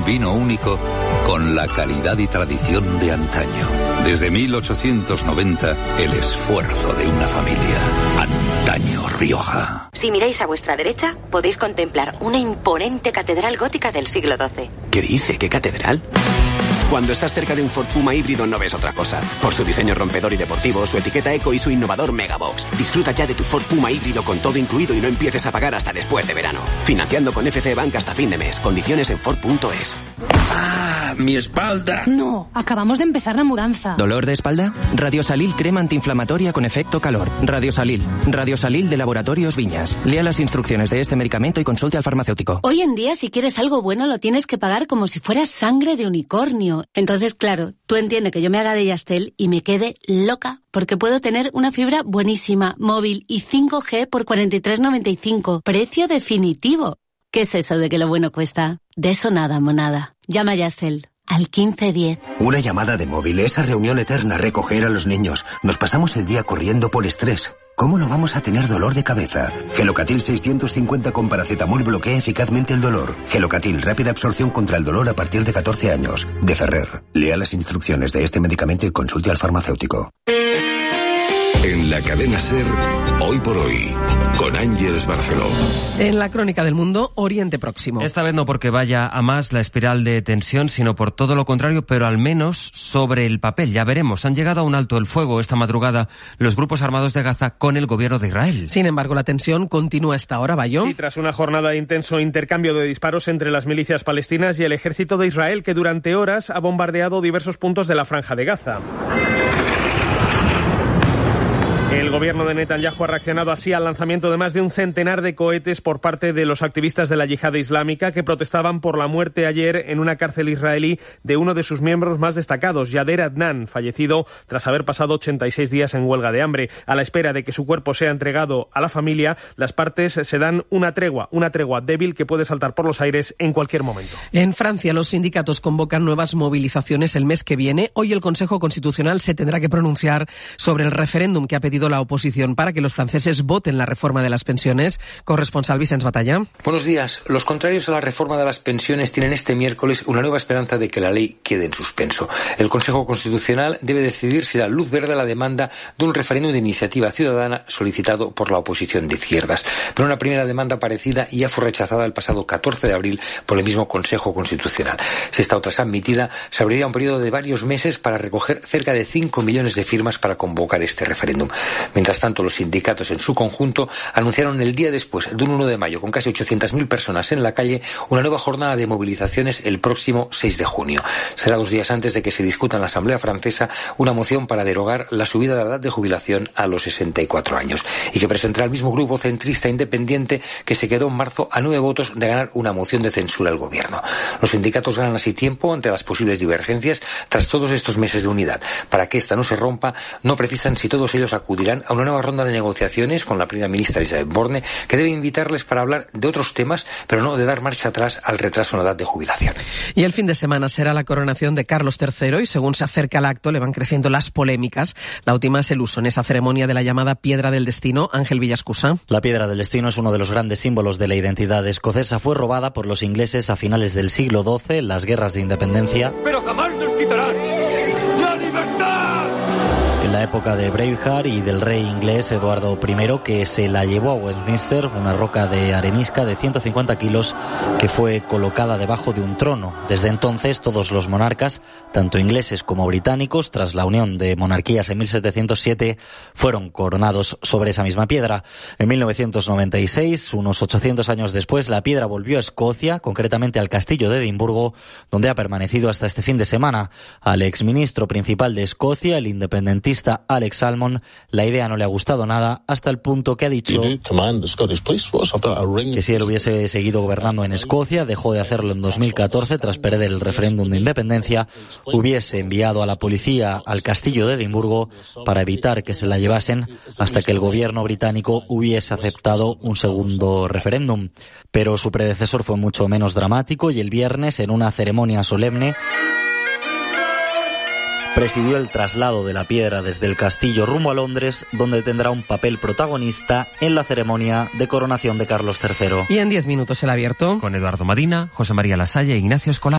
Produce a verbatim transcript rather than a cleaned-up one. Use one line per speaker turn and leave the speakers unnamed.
vino único con la calidad y tradición de antaño. Desde mil ochocientos noventa, el esfuerzo de una familia. Antaño Rioja.
Si miráis a vuestra derecha, podéis contemplar una imponente catedral gótica del siglo doce.
¿Qué dice? ¿Qué catedral? Cuando estás cerca de un Ford Puma híbrido no ves otra cosa. Por su diseño rompedor y deportivo, su etiqueta eco y su innovador Megabox. Disfruta ya de tu Ford Puma híbrido con todo incluido y no empieces a pagar hasta después de verano. Financiando con F C Bank hasta fin de mes. Condiciones en Ford punto es.
¡Ah! ¡Mi espalda!
No, acabamos de empezar la mudanza.
¿Dolor de espalda? Radiosalil crema antiinflamatoria con efecto calor. Radiosalil. Radiosalil de Laboratorios Viñas. Lea las instrucciones de este medicamento y consulte al farmacéutico.
Hoy en día, si quieres algo bueno, lo tienes que pagar como si fuera sangre de unicornio. Entonces, claro, tú entiendes que yo me haga de Yastel y me quede loca, porque puedo tener una fibra buenísima, móvil y cinco G por cuarenta y tres noventa y cinco. Precio definitivo. ¿Qué es eso de que lo bueno cuesta? De eso nada, monada. Llama a Yastel al quince diez.
Una llamada de móvil, esa reunión eterna, recoger a los niños. Nos pasamos el día corriendo por estrés. ¿Cómo no vamos a tener dolor de cabeza? Gelocatil seiscientos cincuenta con paracetamol bloquea eficazmente el dolor. Gelocatil, rápida absorción contra el dolor a partir de catorce años. De Ferrer. Lea las instrucciones de este medicamento y consulte al farmacéutico.
En la cadena SER, hoy por hoy, con Ángeles Barceló.
En la crónica del mundo, Oriente Próximo.
Esta vez no porque vaya a más la espiral de tensión, sino por todo lo contrario, pero al menos sobre el papel. Ya veremos. Han llegado a un alto el fuego esta madrugada los grupos armados de Gaza con el gobierno de Israel.
Sin embargo, la tensión continúa hasta ahora, Bayo.
Sí, tras una jornada de intenso intercambio de disparos entre las milicias palestinas y el ejército de Israel, que durante horas ha bombardeado diversos puntos de la Franja de Gaza. El gobierno de Netanyahu ha reaccionado así al lanzamiento de más de un centenar de cohetes por parte de los activistas de la yihad islámica que protestaban por la muerte ayer en una cárcel israelí de uno de sus miembros más destacados, Yader Adnan, fallecido tras haber pasado ochenta y seis días en huelga de hambre. A la espera de que su cuerpo sea entregado a la familia, las partes se dan una tregua, una tregua débil que puede saltar por los aires en cualquier momento.
En Francia, los sindicatos convocan nuevas movilizaciones el mes que viene. Hoy el Consejo Constitucional se tendrá que pronunciar sobre el referéndum que ha pedido la oposición para que los franceses voten la reforma de las pensiones. Corresponsal Vicens Batalla.
Buenos días. Los contrarios a la reforma de las pensiones tienen este miércoles una nueva esperanza de que la ley quede en suspenso. El Consejo Constitucional debe decidir si da luz verde a la demanda de un referéndum de iniciativa ciudadana solicitado por la oposición de izquierdas. Pero una primera demanda parecida ya fue rechazada el pasado catorce de abril por el mismo Consejo Constitucional. Si esta otra es admitida, se abriría un periodo de varios meses para recoger cerca de cinco millones de firmas para convocar este referéndum. Mientras tanto, los sindicatos en su conjunto anunciaron el día después de un uno de mayo, con casi ochocientas mil personas en la calle, una nueva jornada de movilizaciones el próximo seis de junio. Será dos días antes de que se discuta en la Asamblea Francesa una moción para derogar la subida de la edad de jubilación a los sesenta y cuatro años y que presentará el mismo grupo centrista independiente que se quedó en marzo a nueve votos de ganar una moción de censura al gobierno. Los sindicatos ganan así tiempo ante las posibles divergencias tras todos estos meses de unidad. Para que esta no se rompa, no precisan si todos ellos acudirán a una nueva ronda de negociaciones con la primera ministra Elisabeth Borne, que debe invitarles para hablar de otros temas, pero no de dar marcha atrás al retraso en la edad de jubilación.
Y el fin de semana será la coronación de Carlos tercero y según se acerca el acto le van creciendo las polémicas. La última es el uso en esa ceremonia de la llamada Piedra del Destino. Ángel Villascusa.
La Piedra del Destino es uno de los grandes símbolos de la identidad escocesa. Fue robada por los ingleses a finales del siglo doce en las guerras de independencia.
¡Pero jamás nos quitarán la libertad!
En la época de Braveheart y del rey inglés Eduardo primero, que se la llevó a Westminster, una roca de arenisca de ciento cincuenta kilos que fue colocada debajo de un trono. Desde entonces todos los monarcas, tanto ingleses como británicos, tras la unión de monarquías en mil setecientos siete, fueron coronados sobre esa misma piedra. En mil novecientos noventa y seis, unos ochocientos años después, la piedra volvió a Escocia, concretamente al castillo de Edimburgo, donde ha permanecido hasta este fin de semana. Al exministro principal de Escocia, el independentista Alex Salmond, la idea no le ha gustado nada, hasta el punto que ha dicho que si él hubiese seguido gobernando en Escocia, dejó de hacerlo en dos mil catorce tras perder el referéndum de independencia, hubiese enviado a la policía al castillo de Edimburgo para evitar que se la llevasen hasta que el gobierno británico hubiese aceptado un segundo referéndum. Pero su predecesor fue mucho menos dramático y el viernes, en una ceremonia solemne, presidió el traslado de la piedra desde el castillo rumbo a Londres, donde tendrá un papel protagonista en la ceremonia de coronación de Carlos tercero.
Y en diez minutos el abierto.
Con Eduardo Madina, José María Lasalle e Ignacio Escolar.